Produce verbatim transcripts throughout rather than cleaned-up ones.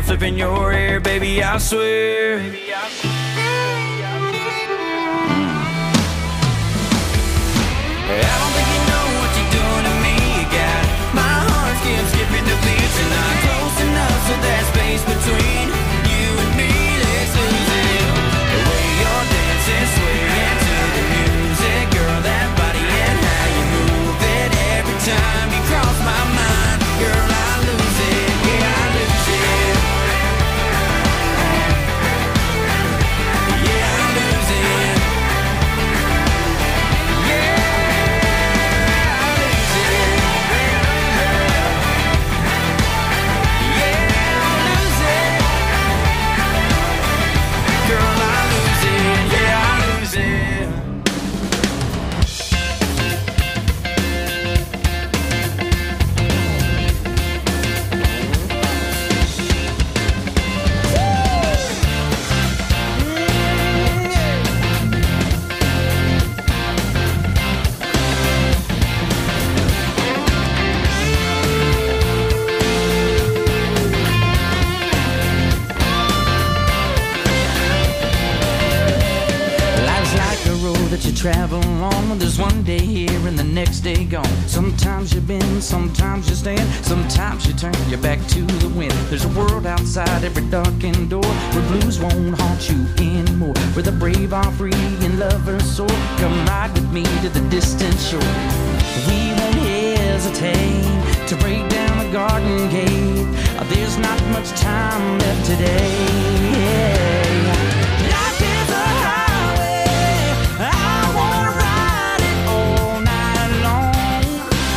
flipping your hair, baby, I swear. Baby, I swear. I don't think you know what you're doing to me. You got my heart skip skipping the beats, and I'm close enough so there's space between you and me. Let's lose it. The way you're dancing, swaying to the music, girl, that body and how you move it. Every time you cross my mind, girl, I lose it. Yeah, I lose it. Yeah, I lose it. Yeah. That you travel on, there's one day here and the next day gone. Sometimes you bend, sometimes you stand, sometimes you turn your back to the wind. There's a world outside every darkened door where blues won't haunt you anymore, where the brave are free and lovers soar. Come ride with me to the distant shore. We won't hesitate to break down the garden gate. There's not much time left today. Life is a highway, I wanna ride it all night long.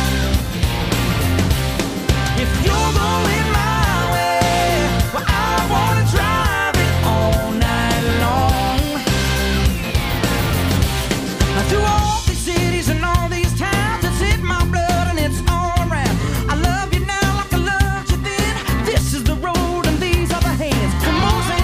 If you're going my way, well, I wanna drive it all night long. Through all these cities and all these towns, it's in my blood and it's all around. I love you now like I loved you then. This is the road and these are the hands. Come on,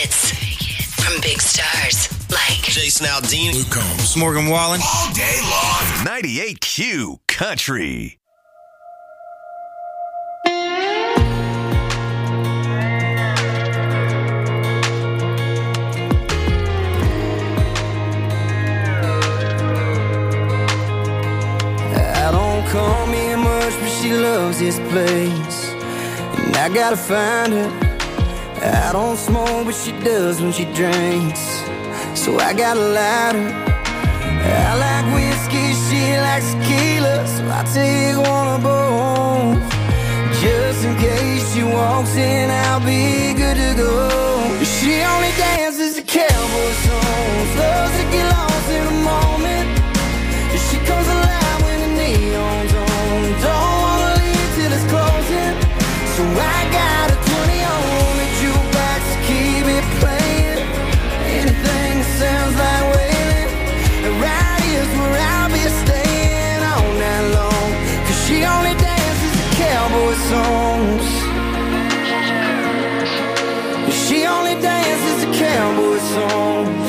hits from big stars like Jason Aldean, Luke Combs, Morgan Wallen, all day long. ninety-eight Q Country. I don't call me much, but she loves this place, and I gotta find her. I don't smoke, but she does when she drinks, so I got a lighter. I like whiskey, she likes tequila, so I take one of both. Just in case she walks in, I'll be good to go. She only dances to cowboy songs, loves to get lost in a moment. She comes alive when the neon's on, don't wanna leave till it's closing. So I got a twenty on the jukebox to keep it playing. Anything that sounds like wailing, right here's where I'll be staying all night long. Cause she only dances to cowboy songs. She only dances to cowboy songs.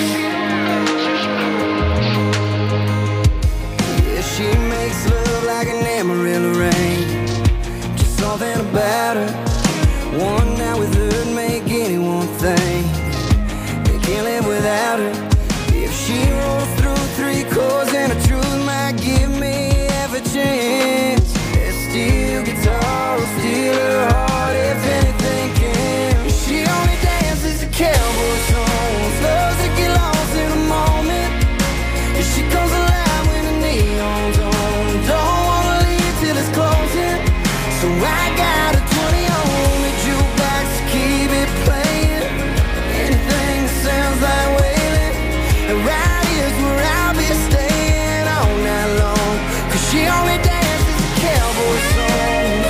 Yeah, she makes love like an Amarillo rain, just something about her. One night with her'd make anyone think they can't live without her. If she rolls through three chords and the truth might give me half a chance, that steel guitar will steal her heart if anything can. She only dances to cowboy songs, loves to get lost in a moment. She comes alive when the neon's on, don't wanna leave till it's closing. So I got a twenty on the jukebox to keep it playing. Anything that sounds like wailing, and right here's where I'll be staying all night long. Cause she only dances to cowboy songs.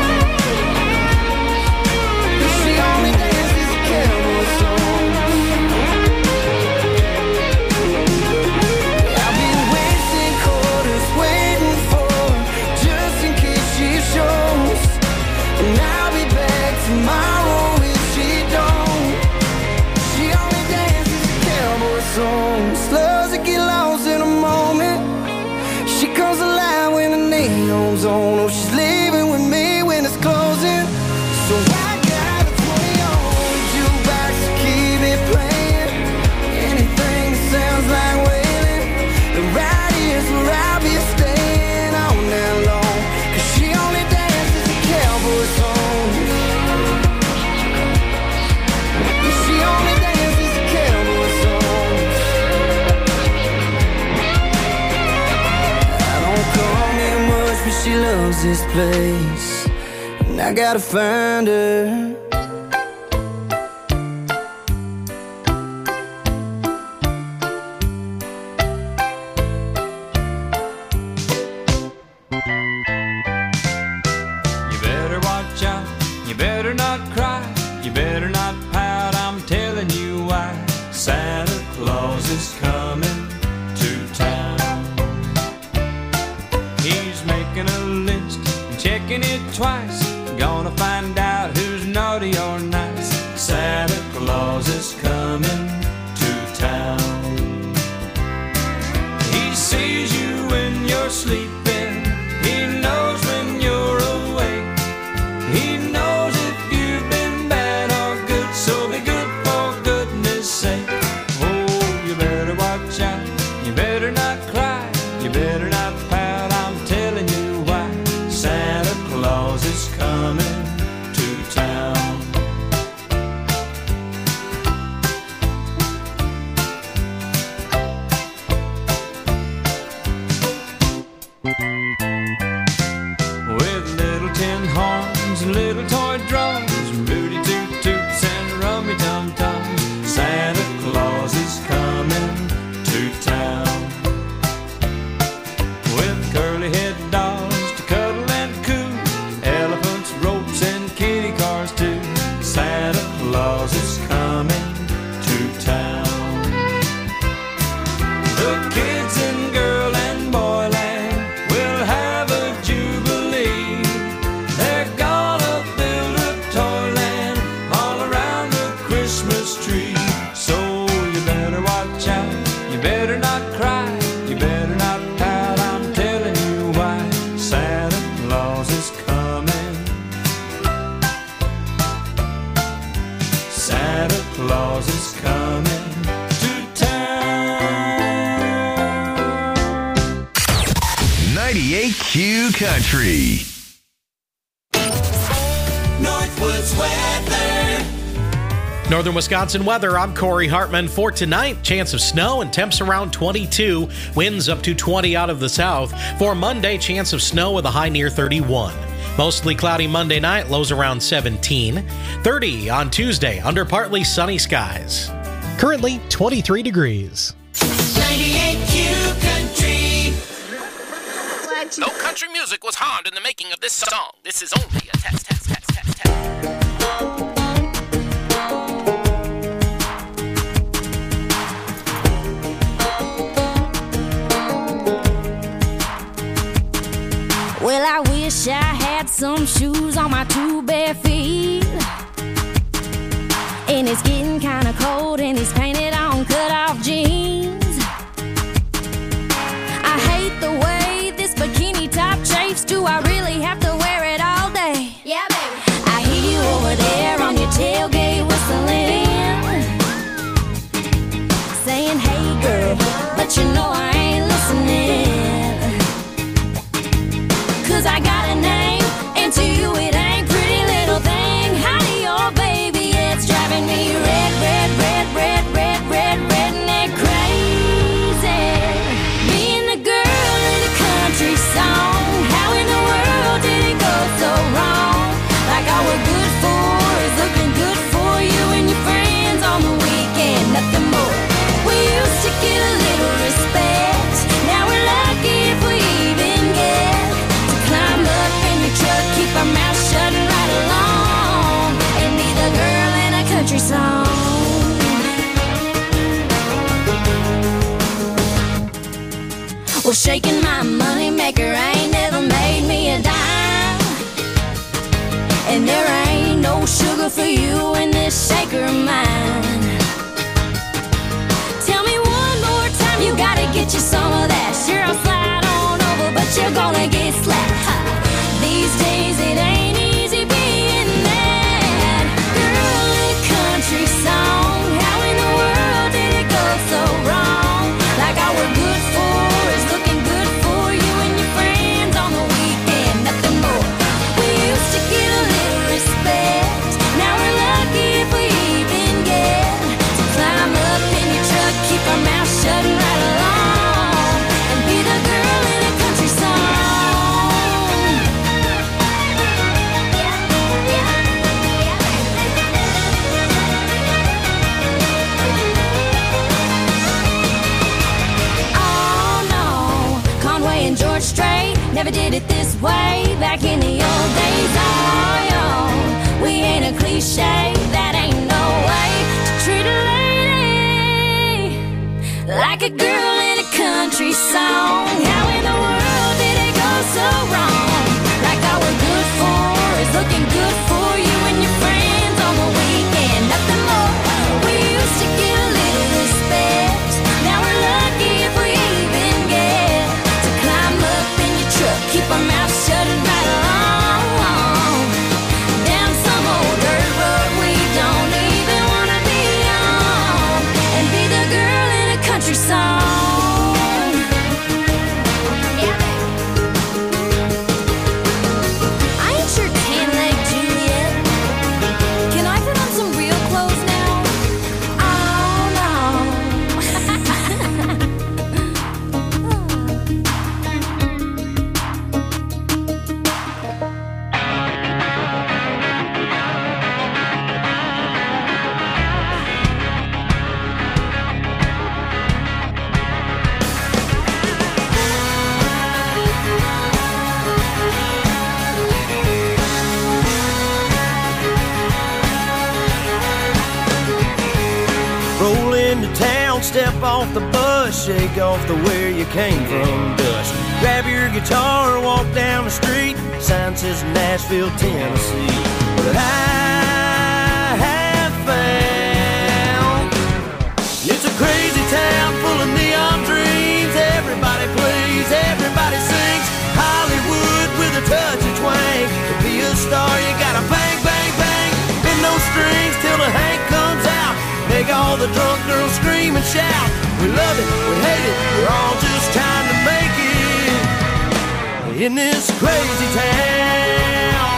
She only dances to cowboy songs. I've been wasting quarters waiting for her, just in case she shows. And I'll be back tomorrow if she don't. She only dances to cowboy songs, loves to get lost in a moment. She comes alive when the neon's on. Oh, she's leaving with me when it's closing. So I got a twenty on the jukebox to keep it playing. Anything that sounds like wailing, and right here's where I'll be staying all night long. Cause she only dances to cowboy songs. She only dances to cowboy songs. I don't call me much, but she loves this place, and I gotta find her. You better watch out, you better not cry, you better not pout, I'm telling you why. Santa Claus is coming to town. He's making a list and checking it twice, gonna find out who's naughty country. So you better watch out, you better not cry, you better not pout, I'm telling you why. Santa Claus is coming. Santa Claus is coming to town. ninety-eight Q Country. Northwoods weather. Northern Wisconsin weather, I'm Corey Hartman. For tonight, chance of snow and temps around twenty-two. Winds up to twenty out of the south. For Monday, chance of snow with a high near thirty-one. Mostly cloudy Monday night, lows around seventeen. thirty on Tuesday, under partly sunny skies. Currently, twenty-three degrees. ninety-eight Q Country. No country music was harmed in the making of this song. This is only a test, test, test, test, test. Well, I wish I had some shoes on my two bare feet. And it's getting kinda cold and he's painted on cut-off jeans. I hate the way this bikini top chafes. Do I really have to wear it all day? Yeah, baby. I hear you over there on your tailgate whistling, saying, hey girl, but you know I ain't listening. Cause I got a name, and to you it ain't pretty little thing. Howdy, oh baby, it's driving me red, red, red, red, red, red, redneck crazy. Being the girl in a country song, how in the world did it go so wrong? Like all we're good for is looking good for you and your friends on the weekend, nothing more. We used to get a little respect, now we're lucky if we even get to climb up in your truck, keep our mouth shut and ride along, and be the girl in a country song. Well, shaking my money maker ain't never made me a dime, and there ain't no sugar for you in this shaker of mine. Tell me one more time, you gotta get you some of that. Sure, I'll slide on over, but you're gonna get slapped. Ha. These days it ain't easy being that girl in a country song. How in the world did it go so wrong? Like all we're good for is looking good for you and your friends on the weekend, nothing more. We used to get a little respect, now we're lucky if we even get to climb up in your truck, keep our mouth shut and ride along, and be the girl in a country song. Oh no, Conway and George Strait never did it this way back in the old days. Oh, yo, we ain't a cliche, that ain't no way to treat a lady like a girl in a country song. How in the world did it go so wrong? Like all we're good for is looking good for you and your friends on the weekend, nothing more. We used to get a little respect, now we're lucky if we even get to climb up in your truck, keep our mouth shut and ride along, down some old dirt road we don't even wanna be on, and be the girl in a country song. I ain't your tan-leg Juliet. Can I put on some real clothes now? Oh Roll into town, step off the bus, shake off the where you came from dust. Grab your guitar, walk down the street, sign says Nashville, Tennessee. But I have found star, you gotta bang, bang, bang. Bend those strings till the Hank comes out. Make all the drunk girls scream and shout. We love it, we hate it, we're all just trying to make it in this crazy town.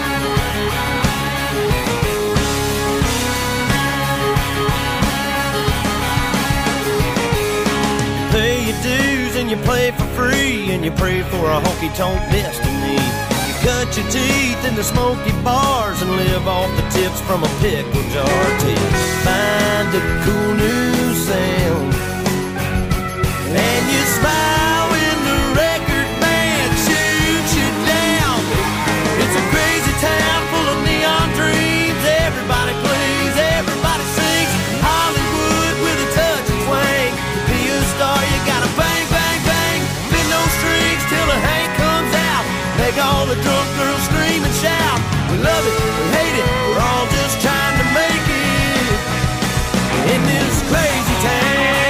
Pay your dues and you play for free, and you pray for a honky-tonk destiny. You cut your teeth in the smoky bars and live off the tips from a pickle jar till you find a cool new sound. And you smile when the record band shoots you down. It's a crazy town full of neon dreams. Everybody plays, everybody sings. Hollywood with a touch and twang. To be a star, you gotta bang, bang, bang. Bend those strings till the Hank comes out. Make all the drunk girls scream and shout. We love it, we hate it, we're all just trying to make it in this crazy town.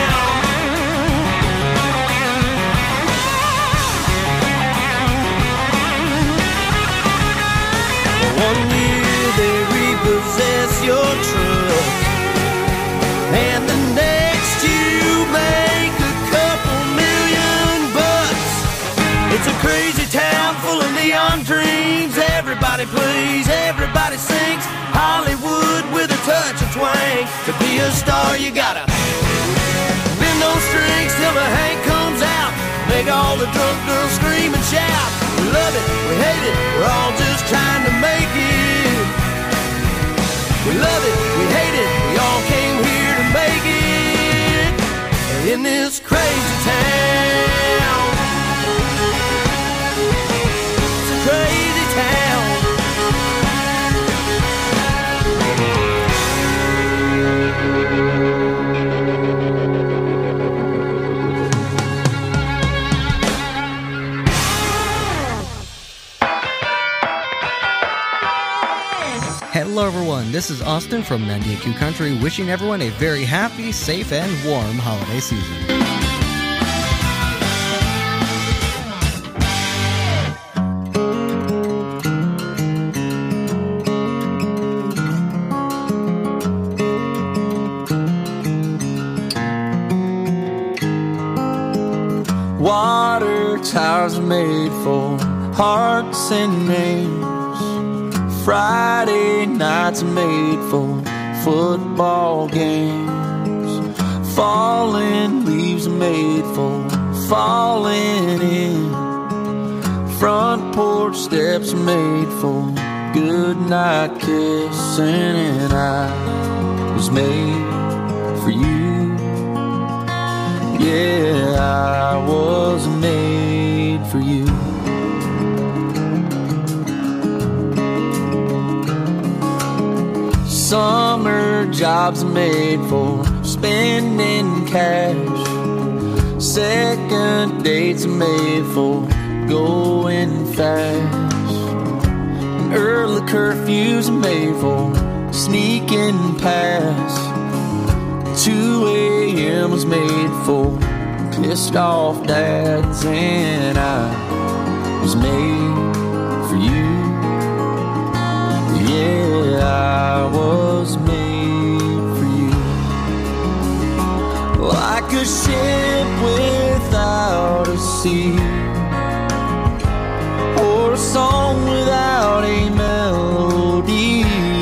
One year they repossess your truck, and the next you make a couple million bucks. It's a crazy town full of neon dreams. Everybody plays, everybody sings. Hollywood with a touch of twang. To be a star you gotta bend those strings till the Hank comes out. Make all the drunk girls scream and shout. We love it, we hate it, we're all just trying to make it. We love it, we hate it, we all came here to make it in this crazy town. It's a crazy town. Hello everyone, this is Austin from ninety-eight Q Country, wishing everyone a very happy, safe, and warm holiday season. Water towers are made for hearts and names. Friday nights are made for football games. Falling leaves are made for falling in. Front porch steps are made for good night kissing. And I was made for you. Yeah, I was made for you. Summer jobs are made for spending cash. Second dates are made for going fast. And early curfews are made for sneaking past. two a.m. was made for pissed off dads. And I was made for you. Yeah, I was made for you. Like a ship without a sea, or a song without a melody.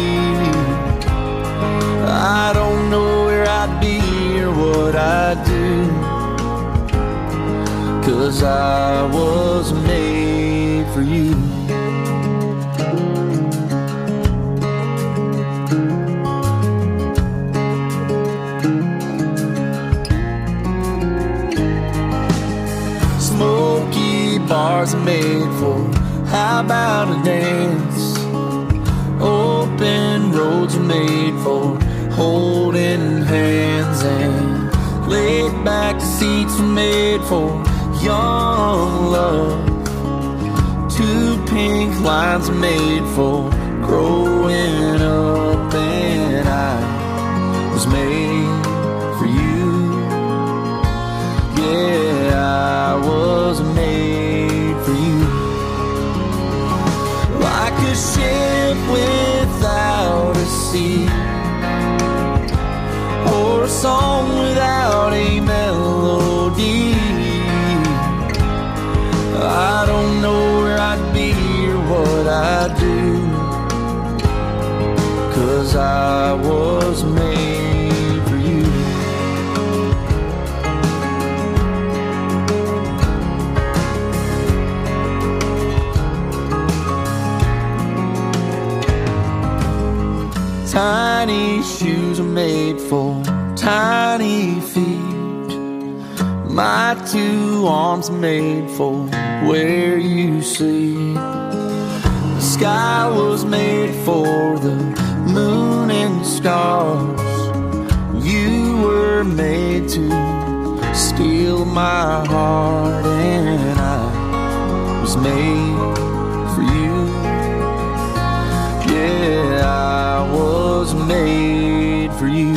I don't know where I'd be or what I'd do, 'cause I was made for you. Bars are made for how about a dance. Open roads are made for holding hands. And laid back seats are made for young love. Two pink lines are made for growing up. And I was made for you. Yeah, I was made for you. Like a song without a melody. I don't know where I'd be or what I'd do, 'cause I was made for you. Tiny shoes are made for tiny feet. My two arms are made for where you sleep. The sky was made for the moon and stars. You were made to steal my heart, and I was made for you. Yeah, I was made for you.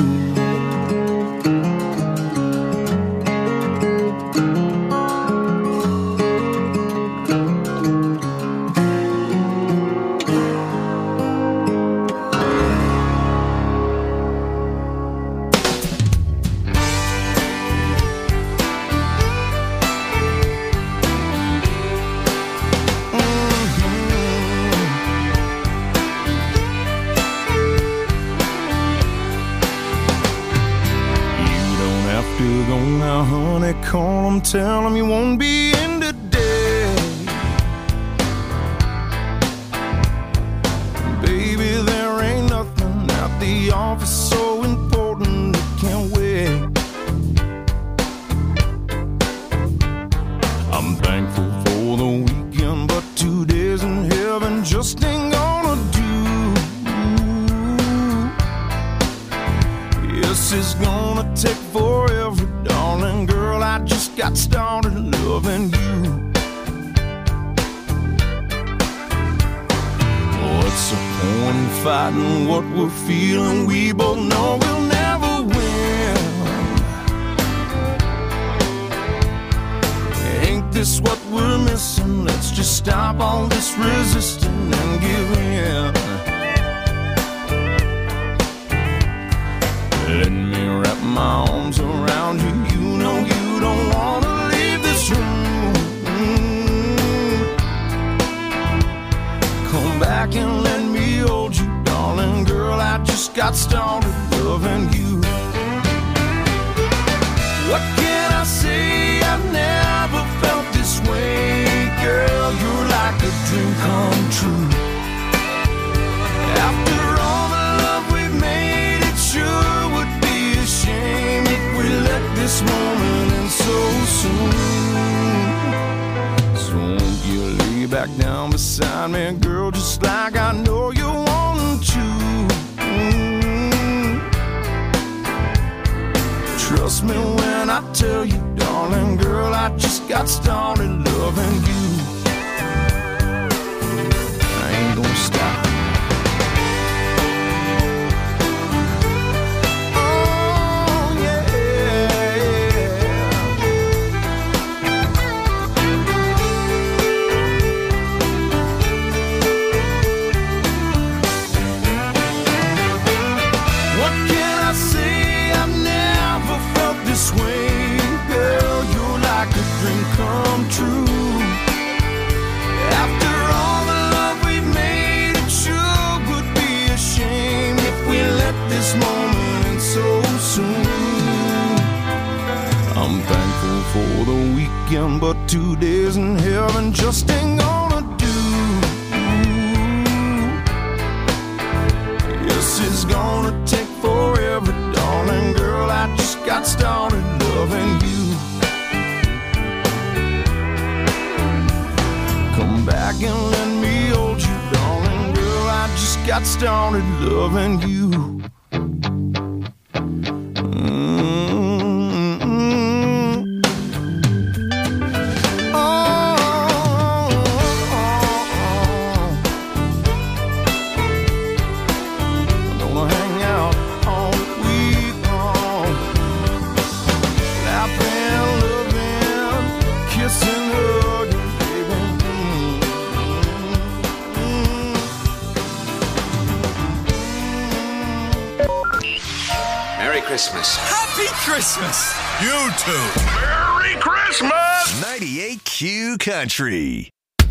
Call them, tell them you won't be in today. Baby, there ain't nothing at the office so important it can't wait. I'm thankful for the weekend, but two days in heaven just ain't gonna do. Yes, it's gonna take forever, darling girl, I just got started loving you. What's the point in fighting what we're feeling? We both know we'll never win. Ain't this what we're missing? Let's just stop all this resisting and give in. Let me wrap my arms around you. You know you don't wanna leave this room. Mm. Come back and let me hold you, darling girl, I just got started loving you. What can I say? I've never felt this way. Girl, you're like a dream come true. After all the love we've made, it sure would be a shame if we let this moment end so soon. So won't you lay back down beside me, girl, just like I know you want to. Mm. Trust me when I tell you, darling girl, I just got started loving you. I ain't gonna stop. Come true. After all the love we've made, it sure would be a shame if we let this moment end so soon. I'm thankful for the weekend, but two days in heaven just ain't gonna do. Yes, it's gonna take forever, darling girl, I just got started loving you. Come back and let me hold you, darling girl, I just got started loving you. Christmas. Happy Christmas. You too. Merry Christmas. ninety-eight Q Country.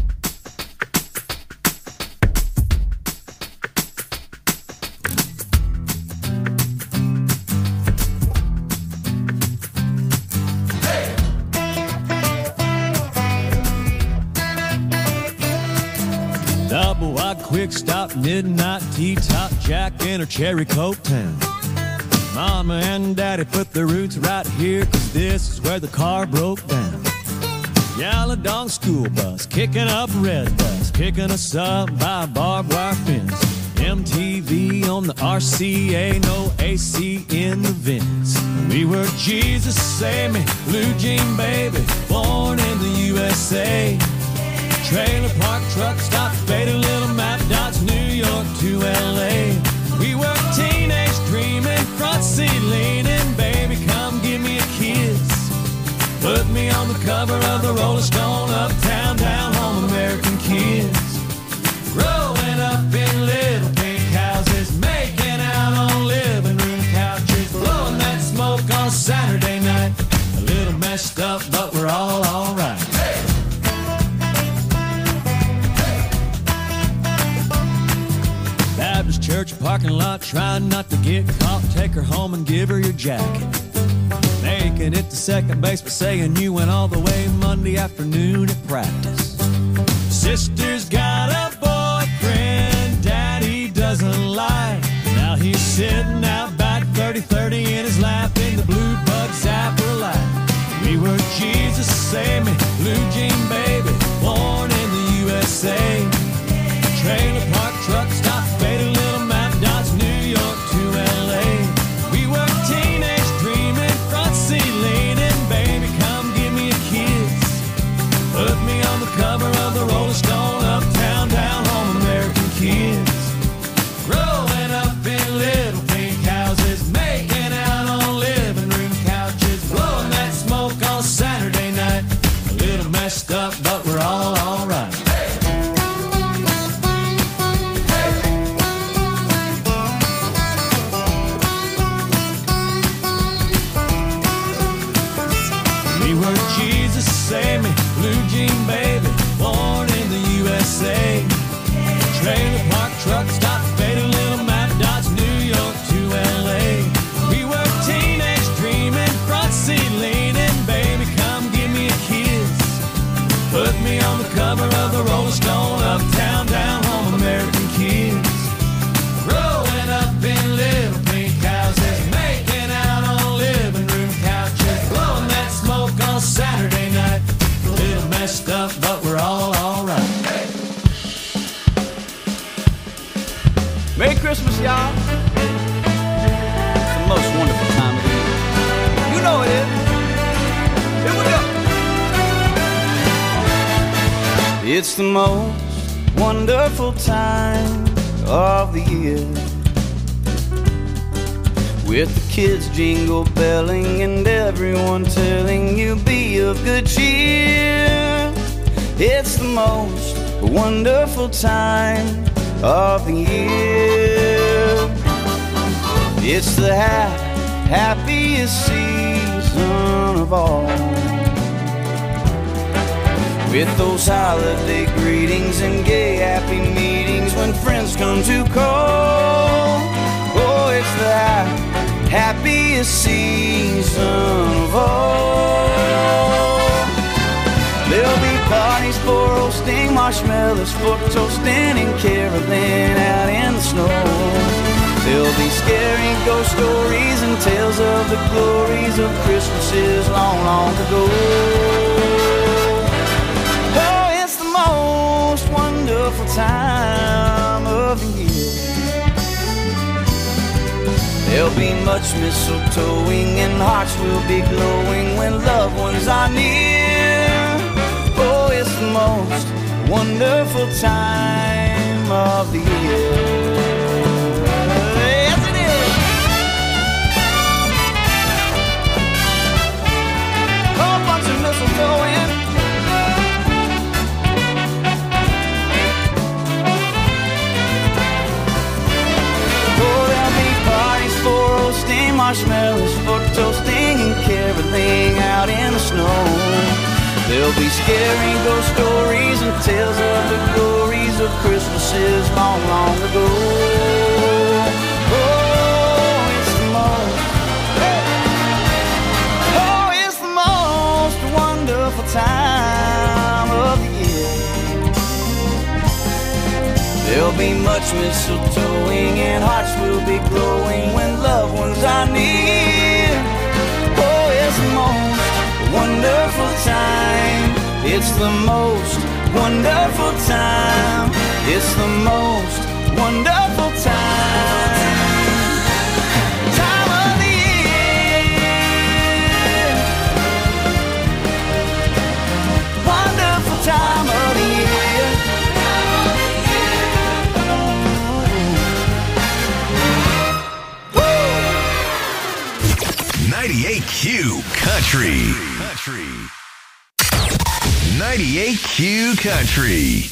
Double wide quick stop, midnight tea top, Jack in her cherry coke town. Mama and daddy put their roots right here, cause this is where the car broke down. Yellow dog school bus, kicking up red bus, picking us up by a barbed wire fence. M T V on the R C A, no A C in the vents. We were Jesus Save Me, Blue Jean Baby, born in the U S A. Trailer park truck stop, faded little map dots, New York to L A. We were teenage dreaming, front seat leaning, baby come give me a kiss. Put me on the cover of the Rolling Stone, uptown, down home, American kids. Growing up in little pink houses, making out on living room couches, blowing that smoke on Saturday night. A little messed up, but we're all alright. Baptist church parking lot, trying not to get caught. Take her home and give her your jacket. Making it to second base, but saying you went all the way Monday afternoon at practice. Sister's got a boyfriend daddy doesn't like. Now he's sitting out back, thirty thirty in his lap, in the blue bug zapper light. We were Jesus Save Me, Blue Jean Baby, born in the U S A. Trailer park truck stop, faded little map dots, New York to L A. We were teenage dreaming, front seat leaning, baby come give me a kiss. Put me on the cover of the Rolling Stone, uptown, down home, American kids. Growing up in little pink houses, making out on living room couches, blowing that smoke on Saturday night. A little messed up, but we're all alright. Jesus Save Me, Blue Jean Baby, born in the U S A. Trailer park truck stop, faded little map dots, New York to L A. We were teenage dreaming, front seat leaning, baby come give me a kiss. Put me on the cover of the Rolling Stone, uptown, down home, American kids. Growing up in little pink houses, making out on living room couches, blowing that smoke on Saturday night. A little messed up, but we're all alright. Hey. Merry Christmas, y'all. It's the most wonderful time of the year. You know it is. Here we go. It's the most wonderful time of the year, with the kids jingle belling and everyone telling you be of good cheer. It's the most wonderful time of the year. It's the ha- happiest season of all, with those holiday greetings and gay happy meetings when friends come to call. Oh, it's the ha- happiest season of all. There'll be parties for roasting marshmallows, for toasting and caroling out in the snow. There'll be scary ghost stories and tales of the glories of Christmases long, long ago. Oh, it's the most wonderful time of the year. There'll be much mistletoeing and hearts will be glowing when loved ones are near. Oh, it's the most wonderful time of the year. Yes, it is. A bunch of mistletoeing. Oh, there'll be parties for roasting marshmallows, for mistletoe toasting and caroling out in the snow. There'll be scary ghost stories and tales of the glories of Christmases long, long ago. Oh, it's the most, oh, it's the most wonderful time of the year. There'll be much mistletoeing and hearts will be glowing when loved ones are near. Oh, it's the most wonderful time. It's the most wonderful time. It's the most wonderful time. Time of the year. Wonderful time of the year. ninety-eight Q Country. Country. ninety-eight Q Country.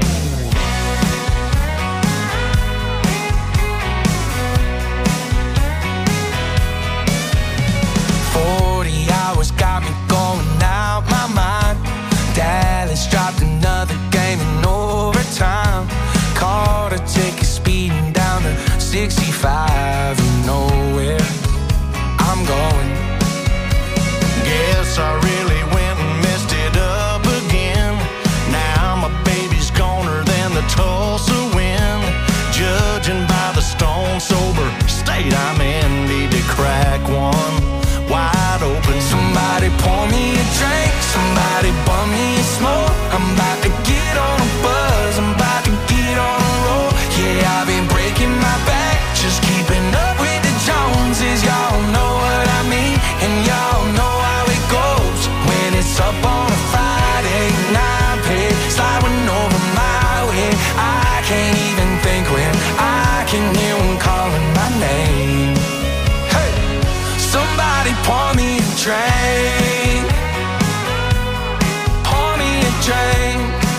forty hours got me going out my mind. Dallas dropped another game in overtime. Caught a ticket speeding down to sixty-five and nowhere I'm going. Guess I really went and messed it up again. Now my baby's goner than the Tulsa wind. Judging by the stone sober state I'm in, need to crack one wide open. Somebody pour me a drink, somebody bum me a smoke. I'm about to get on a buzz, I'm about to get on a roll. Yeah, I've been breaking my back, just keeping up with the Joneses. Y'all know what I mean, and y'all know how it goes. When it's up on a Friday night, pay sliding over my way. I can't even think when I can hear one calling my name. Hey, somebody pour me a drink, pour me a drink.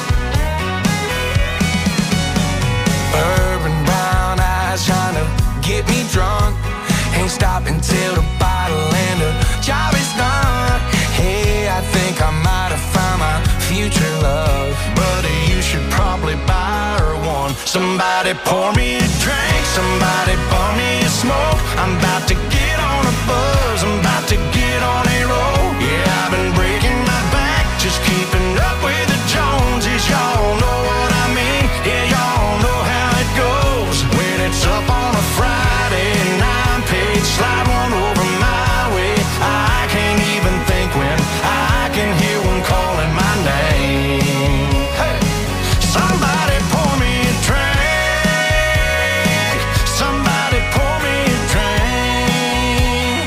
Bourbon brown eyes trying to get me drunk. Ain't stopping till the bottle and the job is done. Hey, I think I might have found my future love. Buddy, you should probably buy her one. Somebody pour me a drink, somebody pour me a smoke. I'm about to get on a buzz, I'm about to get on a roll. Yeah, I've been breaking my back, just keeping up with the Joneses. Y'all know what I mean, yeah, y'all know how it goes. When it's up on a Friday nine page, slide one over my way. I can't even think when I can hear one calling my name. Hey, somebody pour me a drink, somebody pour me a drink.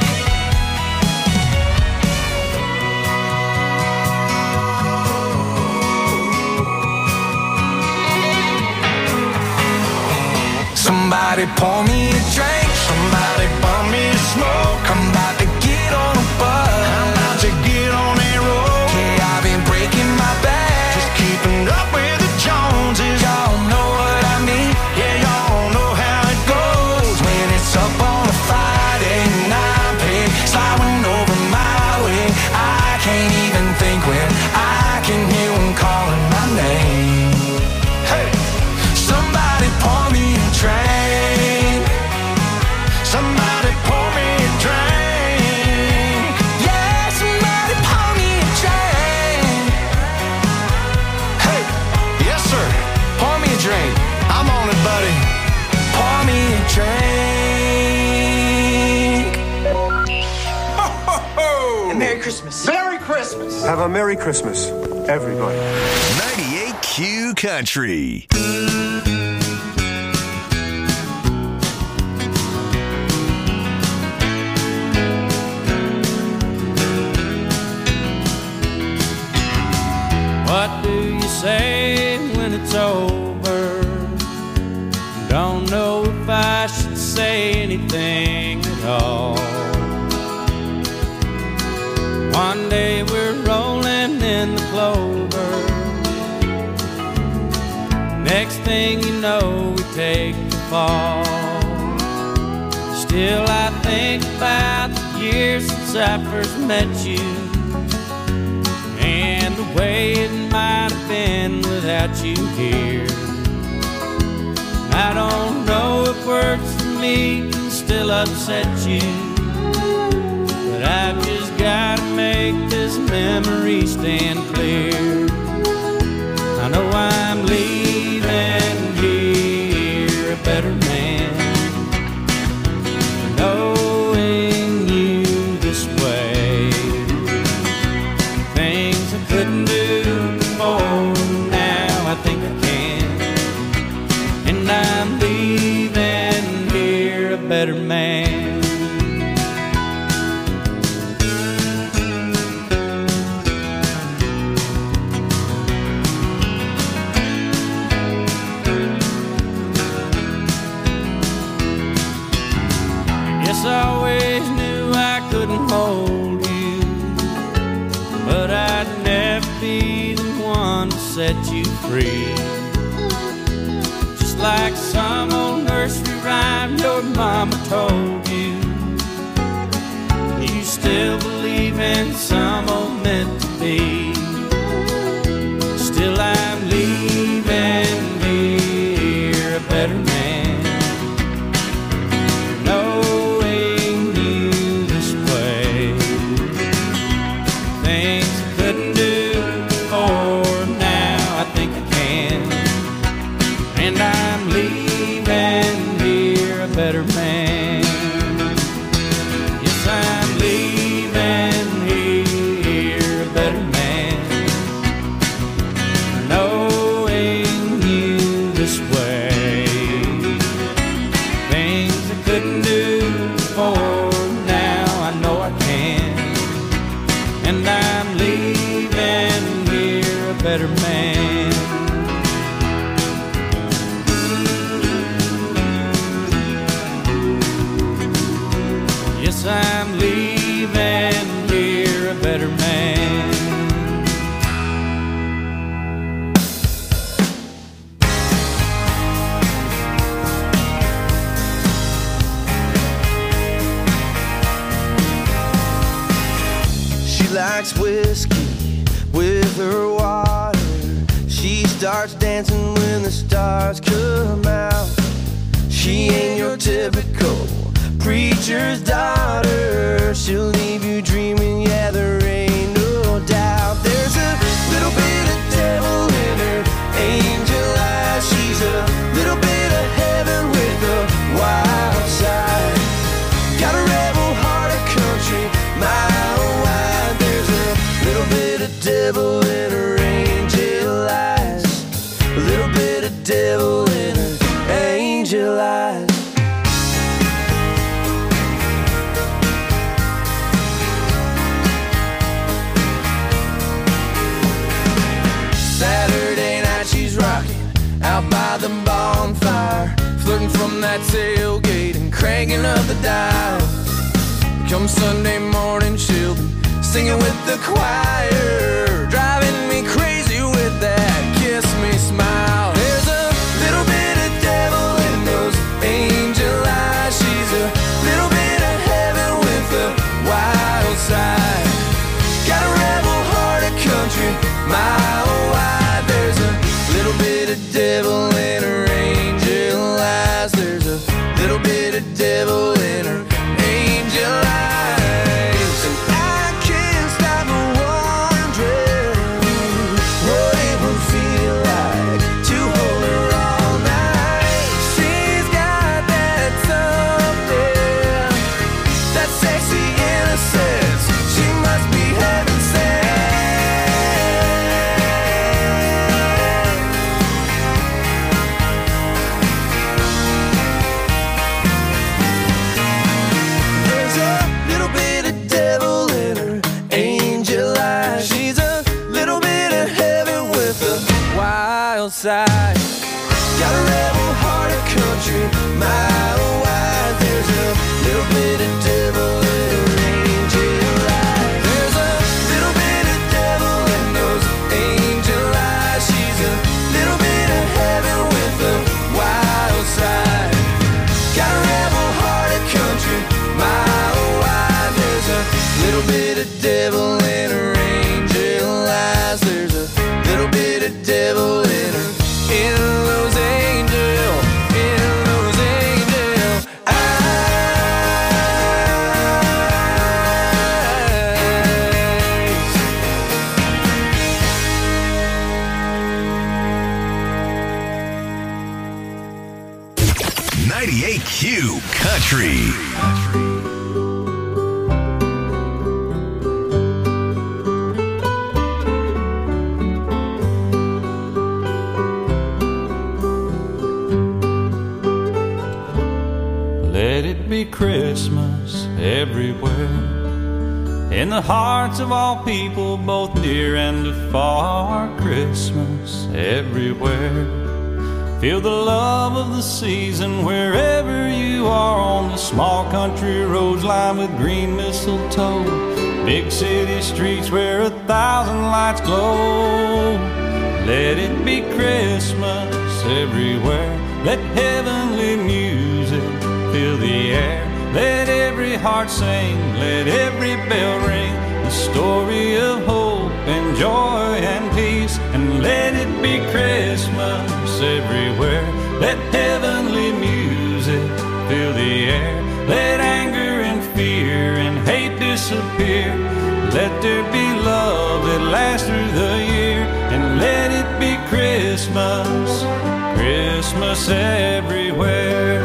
Somebody pour me a drink, somebody bum me a smoke. I'm about to get on a buzz, I'm about to get on a roll. Yeah, I've been breaking my back, Just keeping up with the Joneses. y'all know what I mean, Yeah, y'all know how it goes. when it's up on a Friday night, pay sliding over my way. I can't even think when I can hear one calling my name. Hey, somebody pour me a drink, Somebody pour me a drink. yeah, somebody pour me a drink. Hey, yes sir, Pour me a drink, I'm on it, buddy. pour me a drink. And Merry Christmas. Merry Christmas. Have a Merry Christmas, everybody. ninety-eight Q Country. What do you say when it's over? Don't know if I should say anything at all. One day we're rolling in the clover. Next thing you know, we take the fall. Still I think about the years since I first met you, and the way it might have been without you here. I don't know if words for me can still upset you, but I've just gotta make this memory stand clear. I know I'm leaving here a better man, knowing you this way. Things I couldn't do before, now I think I can, and I'm leaving here a better man. I always knew I couldn't hold you, but I'd never be the one to set you free. Just like some old nursery rhyme your mama told you, you still believe in some old meant to be. Still I'm leaving here a better man. Better man. Yes, I'm leaving here a better man, knowing you this way. Things I couldn't do before, now I know I can, and I'm leaving here a better man. I'm leaving here a better man. She likes whiskey with her water. She starts dancing when the stars come out. She ain't your typical preacher's daughter. She'll leave you dreaming, yeah, there ain't no doubt. There's a little bit of devil in her angel eyes. She's a little bit of heaven with a wild side. Got a rebel heart of country, mile wide. There's a little bit of devil in her angel eyes. A little bit of devil in her angel eyes. Out by the bonfire, flirting from that tailgate and cranking up the dial. Come Sunday morning, she'll be singing with the choir, driving me crazy with that kiss me smile. There's a little bit of devil in those angel eyes. She's a little bit of heaven with a wild side. Got a rebel heart of country, mile wide. There's a little bit of devil in her angel eyes. There's a little bit of devil in her angel eyes. And I can't stop wondering little bit of devil in her angel eyes. There's a little bit of devil in her, in those angel, in those angel eyes. ninety-eight Q Country. Let it be Christmas everywhere, in the hearts of all people, both near and afar. Christmas everywhere. Feel the love of the season wherever you are, on the small country roads lined with green mistletoe, big city streets where a thousand lights glow. Let it be Christmas everywhere. Let heavenly music fill the air. Let every heart sing, let every bell ring, the story of hope and joy and peace. And let it be Christmas everywhere. Let heavenly music fill the air. Let anger and fear and hate disappear. Let there be love that lasts through the year. And let it be Christmas, Christmas everywhere.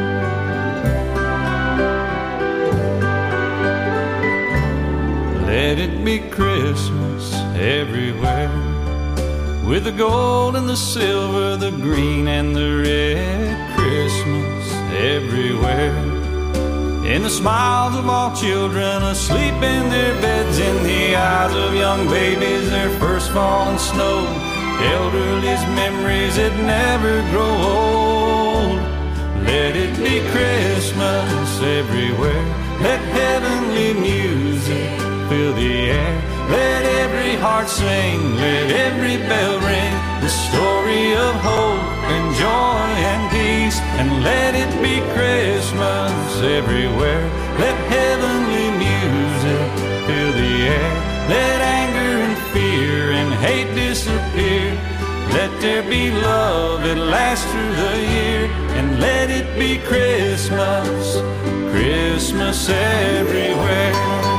Let it be Christmas everywhere. With the gold and the silver, the green and the red. Christmas everywhere. In the smiles of all children asleep in their beds, in the eyes of young babies, their first falling snow. Elderly's memories that never grow old. Let it be Christmas everywhere. Let heavenly music fill the air. Let every heart sing, let every bell ring, the story of hope and joy and peace. And let it be Christmas everywhere. Let heavenly music fill the air. Let anger and fear and hate disappear. Let there be love that lasts through the year. And let it be Christmas, Christmas everywhere.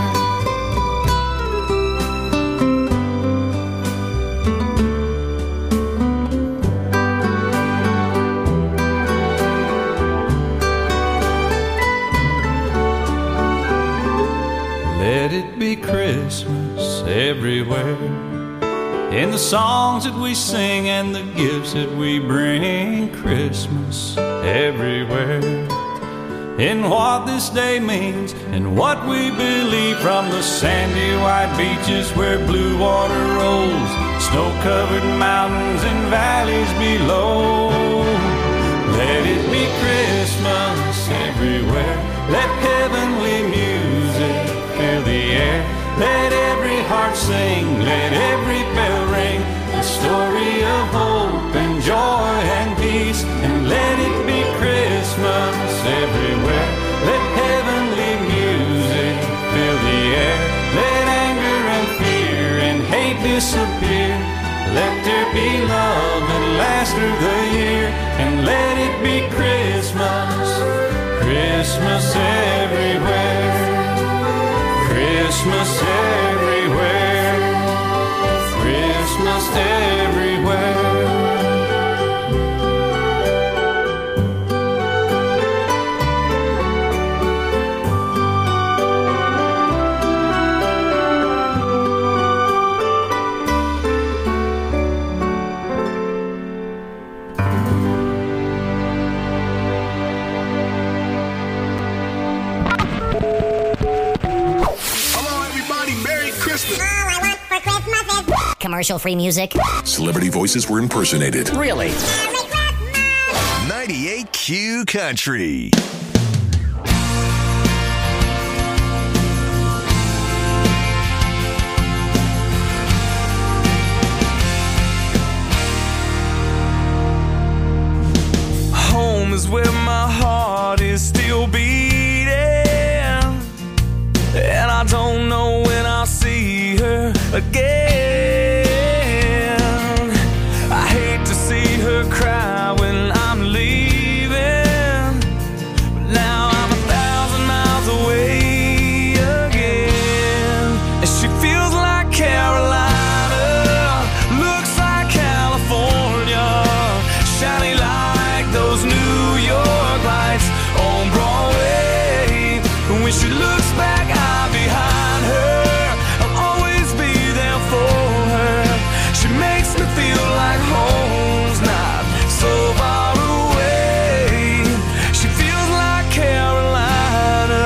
Let it be Christmas everywhere. In the songs that we sing and the gifts that we bring. Christmas everywhere. In what this day means and what we believe, from the sandy white beaches where blue water rolls, snow-covered mountains and valleys below. Let it be Christmas everywhere. Let heavenly music fill the air. Let every heart sing, let every bell ring, the story of hope and joy and peace. And let it be Christmas everywhere. Let heavenly music fill the air. Let anger and fear and hate disappear. Let there be love that lasts through the year. And let it be Christmas, Christmas everywhere. Christmas everywhere. Christmas everywhere. Commercial-free music. Celebrity voices were impersonated. Really? ninety-eight Q Country. Home is where my heart is still beating, and I don't know again. I hate to see her cry when I'm leaving, but now I'm a thousand miles away again. And she feels like Carolina, looks like California, shiny like those New York lights on Broadway. When she looks back, I'm behind her. I'll always be there for her. She makes me feel like home's not so far away. She feels like Carolina.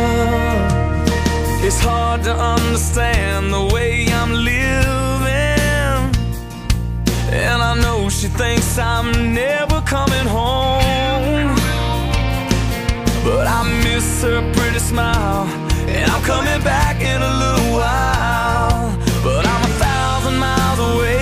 It's hard to understand the way I'm living, and I know she thinks I'm never coming home, but I miss her pretty smile, and I'm coming back in a little while. But I'm a thousand miles away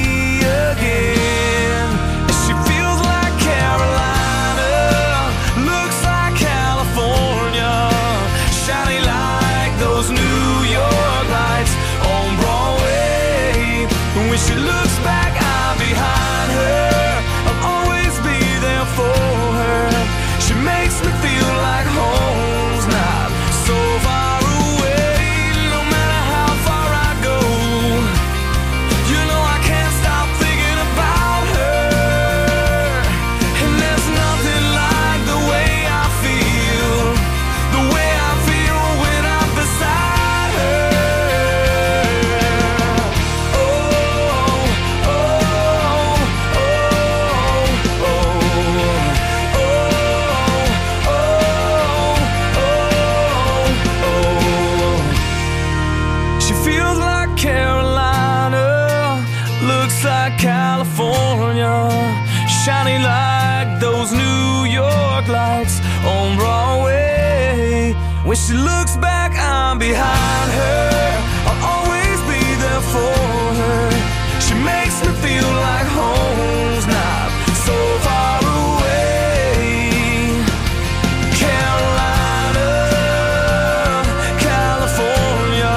again. And she feels like Carolina, looks like California, shiny like those New York lights on Broadway. When she looks back, I'm behind her. I'll always be there for her. She makes me feel like home's not so far away. No matter how far I go, you know I can't stop thinking about her. And there's nothing like the way I feel, the way I feel when I'm beside her. Oh, oh, oh, oh, oh, oh, oh. She feels like Carolina, looks like California, shiny like those New York lights on Broadway. When she looks back, I'm behind her. I'll always be there for her. She makes me feel like home's not so far away. Carolina, California,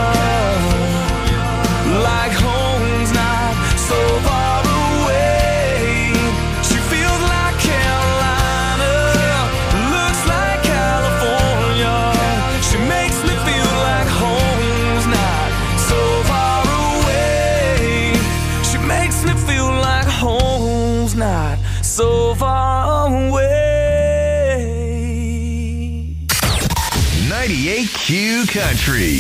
like home's not so far away. She feels like Carolina, looks like California. She makes me feel like home's not so far away. She makes me feel like home's not so far away. ninety-eight Q Country.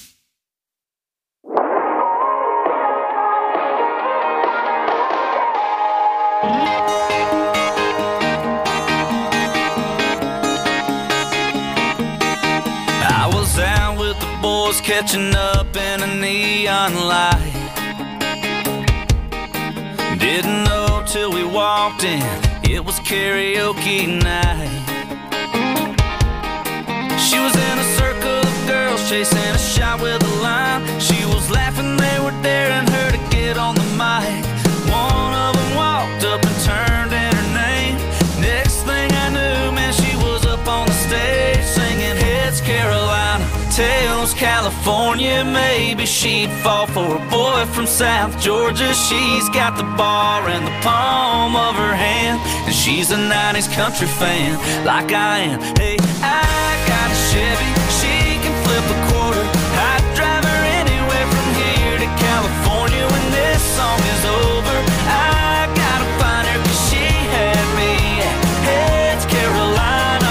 I was out with the boys catching up in a neon light. Didn't know till we walked in, it was karaoke night. She was in a circle of girls chasing a shot with a line. She was laughing, they were daring her to get on the mic. One of them walked up and turned in her name. Next thing I knew, man, she was up on the stage singing Heads Carolina, Tails California. Maybe she'd fall for a boy from South Georgia. She's got the bar in the palm of her hand, and she's a nineties country fan like I am. Hey, I got a Chevy, she can flip a quarter. I'd drive her anywhere from here to California. When this song is over, I gotta find her, 'cause she had me at Heads Carolina.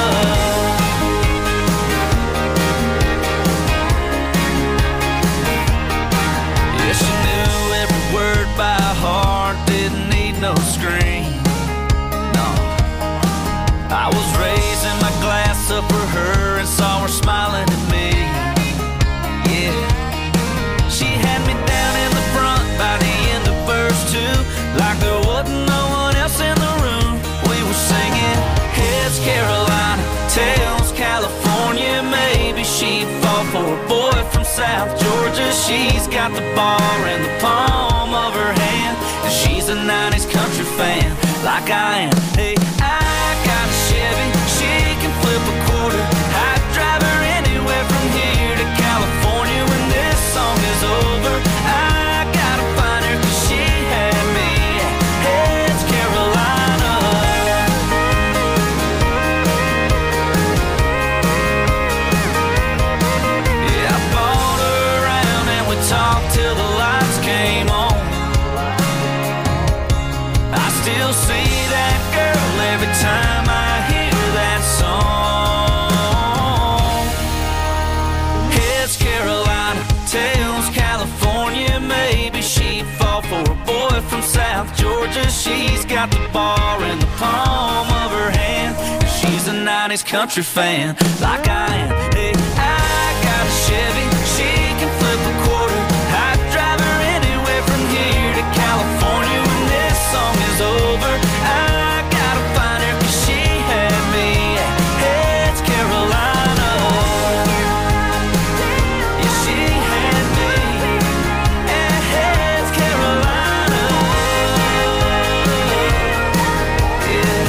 Yeah, she knew every word by heart, didn't need no screen. No, I was raising my glass up for her and saw her smiling at me. Yeah, she had me down in the front by the end of verse two, like there wasn't no one else in the room. We were singing Heads Carolina, Tails California. Maybe she'd fall for a boy from South Georgia. She's got the bar in the palm of her hand, and she's a nineties country fan like I am. Hey, I got a Chevy, she can flip a quarter. I'd drive her anywhere from here to California. When this song is over, I she's got the bar in the palm of her hand. She's a nineties country fan, like I am. Hey, I got a Chevy, she can flip a quarter. I'd drive her anywhere from here to California when this song is over. I gotta find her 'cause she had me. Hey, it's Carolina. Yeah, she had me. Hey, it's Carolina. Yeah.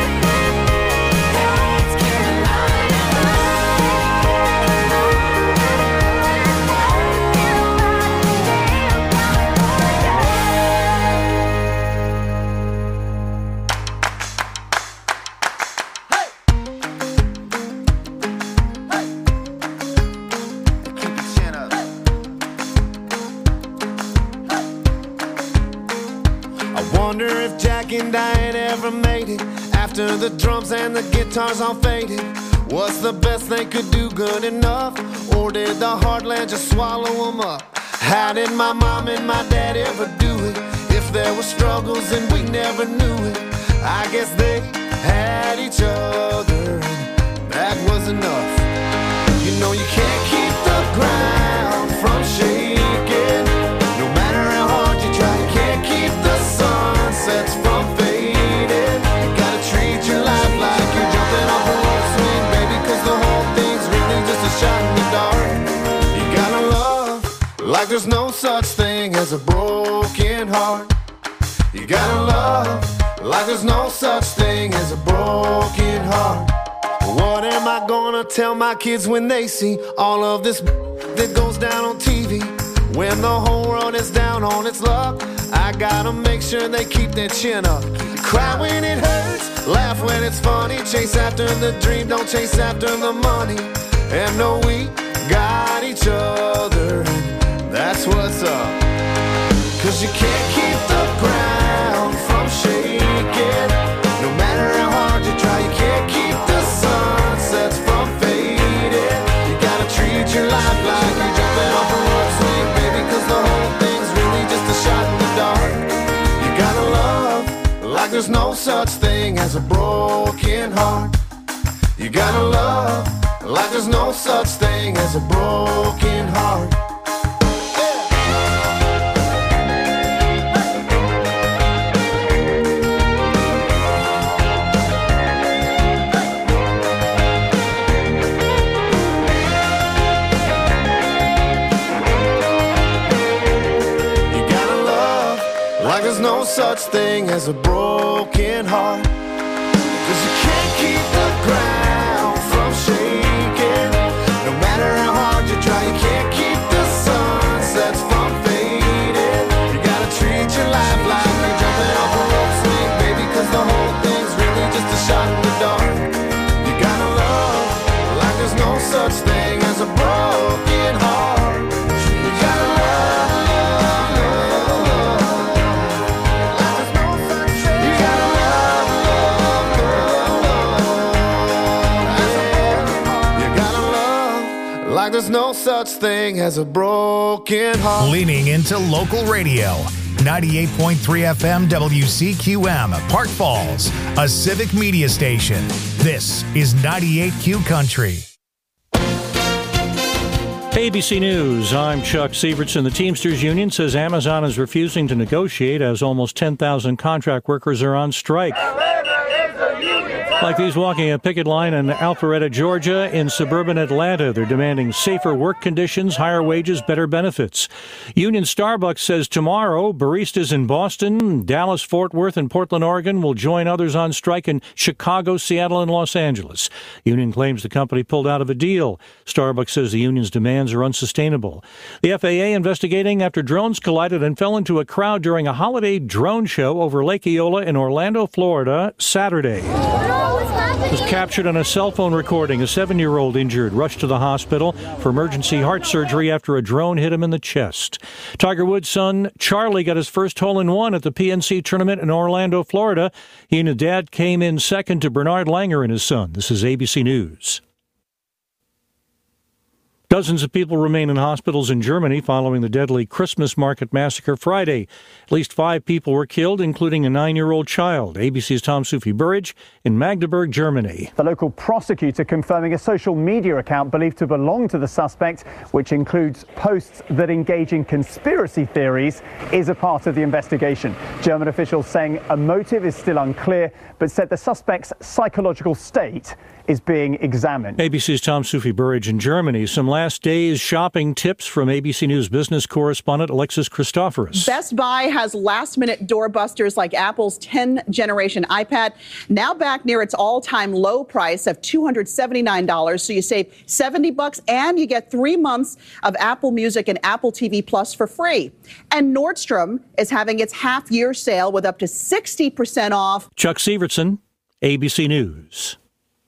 I wonder if Jack and Diane ever made it after the drums and the guitars all faded. Was the best they could do good enough, or did the heartland just swallow them up? How did my mom and my dad ever do it? If there were struggles and we never knew it, I guess they had each other, and that was enough. You know you can't keep the ground from shaking, no matter how hard you try. You can't keep the sunsets from fading. You gotta treat your life like you're jumping off a rope swing, baby, 'cause the whole thing's really just a shot in the dark. You gotta love like there's no such thing as a broken heart. You gotta love like there's no such thing as a broken heart. What am I gonna tell my kids when they see all of this that goes down on T V? When the whole world is down on its luck, I gotta make sure they keep their chin up. Cry when it hurts, laugh when it's funny. Chase after the dream, don't chase after the money. And know we got each other, and that's what's up. 'Cause you can't keep the ground from shaking, no matter how hard you try. You can't keep the sunsets from fading. You gotta treat your life like you're jumping off a rope swing, baby, 'cause the whole thing's really just a shot in the dark. You gotta love like there's no such thing as a broken heart. You gotta love like there's no such thing as a broken heart. Like there's no such thing as a broken heart. 'Cause you can't keep the ground from shaking, no matter how hard you try. You can't keep the sunsets from fading. You gotta treat your life like you're jumping off a rope swing, baby, 'cause the whole thing's really just a shot in the dark. You gotta love like there's no such thing as a broken heart. You gotta love. Like there's no such thing as a broken heart. Leaning into local radio. ninety-eight point three F M W C Q M, Park Falls, a civic media station. This is ninety-eight Q Country. A B C News, I'm Chuck Sievertson. The Teamsters Union says Amazon is refusing to negotiate as almost ten thousand contract workers are on strike. Like these walking a picket line in Alpharetta, Georgia. In suburban Atlanta, they're demanding safer work conditions, higher wages, better benefits. Union Starbucks says tomorrow, baristas in Boston, Dallas, Fort Worth, and Portland, Oregon will join others on strike in Chicago, Seattle, and Los Angeles. Union claims the company pulled out of a deal. Starbucks says the union's demands are unsustainable. The F A A investigating after drones collided and fell into a crowd during a holiday drone show over Lake Eola in Orlando, Florida, Saturday. It was captured on a cell phone recording. A seven-year-old injured rushed to the hospital for emergency heart surgery after a drone hit him in the chest. Tiger Woods' son Charlie got his first hole-in-one at the P N C tournament in Orlando, Florida. He and his dad came in second to Bernard Langer and his son. This is A B C News. Dozens of people remain in hospitals in Germany following the deadly Christmas market massacre Friday. At least five people were killed, including a nine-year-old child. A B C's Tom Sufi-Burridge in Magdeburg, Germany. The local prosecutor confirming a social media account believed to belong to the suspect, which includes posts that engage in conspiracy theories, is a part of the investigation. German officials saying a motive is still unclear, but said the suspect's psychological state is being examined. A B C's Tom Sufi-Burridge in Germany. Some last days shopping tips from A B C News business correspondent Alexis Christoforous. Best Buy has last-minute doorbusters like Apple's tenth generation iPad, now back near its all-time low price of two hundred seventy-nine dollars. So you save seventy bucks and you get three months of Apple Music and Apple T V Plus for free. And Nordstrom is having its half-year sale with up to sixty percent off. Chuck Sievertson, A B C News.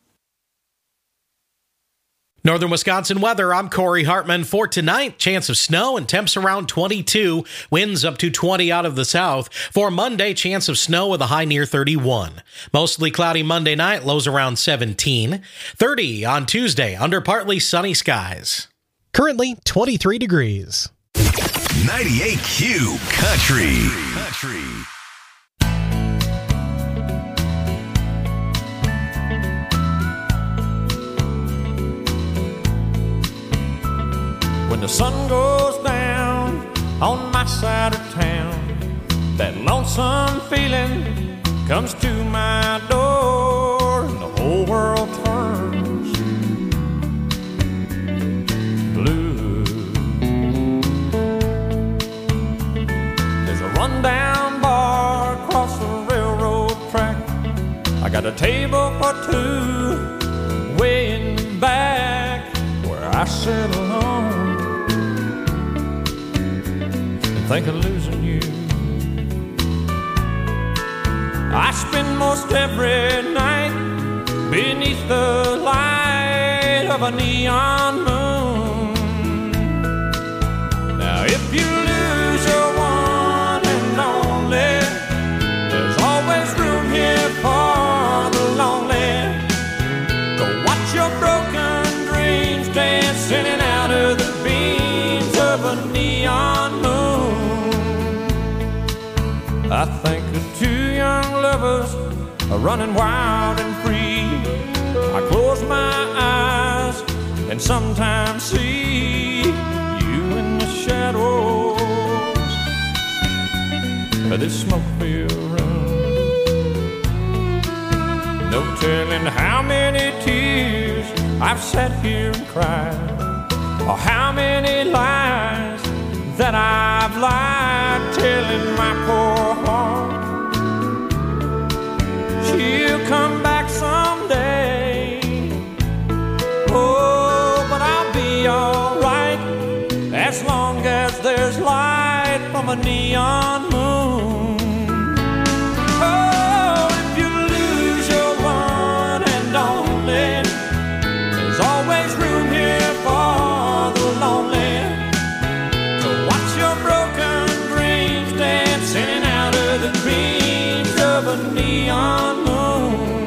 Northern Wisconsin weather, I'm Corey Hartman. For tonight, chance of snow and temps around twenty-two, winds up to twenty out of the south. For Monday, chance of snow with a high near thirty-one. Mostly cloudy Monday night, lows around seventeen. thirty on Tuesday, under partly sunny skies. Currently twenty-three degrees. ninety-eight Q Country. Country. When the sun goes down on my side of town, that lonesome feeling comes to my door, and the whole world turns blue. There's a rundown bar across the railroad track. I got a table for two way in the back where I sit alone. Think of losing you. I spend most every night beneath the light of a neon moon. Now if you lose your one and only, there's always room here for the lonely. Go watch your broken dreams dance in and out of the beams of a neon moon. I think of two young lovers are running wild and free. I close my eyes and sometimes see you in the shadows of this smoke-filled room. No telling how many tears I've sat here and cried, or how many lies that I've lied, telling my poor heart she'll come back someday. Oh, but I'll be alright as long as there's light from a neon moon. Oh, if you lose your one and only, there's always room here for the lonely. Dancing out of the dreams of a neon moon.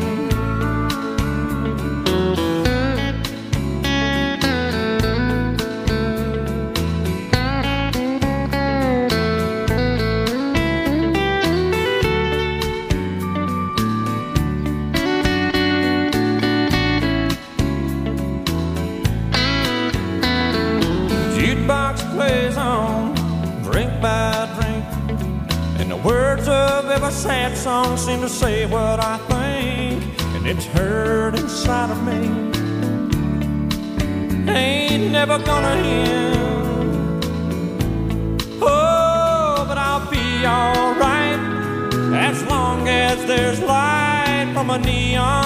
Jukebox plays on, drink by drink, and the words of every sad song seem to say what I think, and it's hurt inside of me. Ain't never gonna end. Oh, but I'll be alright as long as there's light from a neon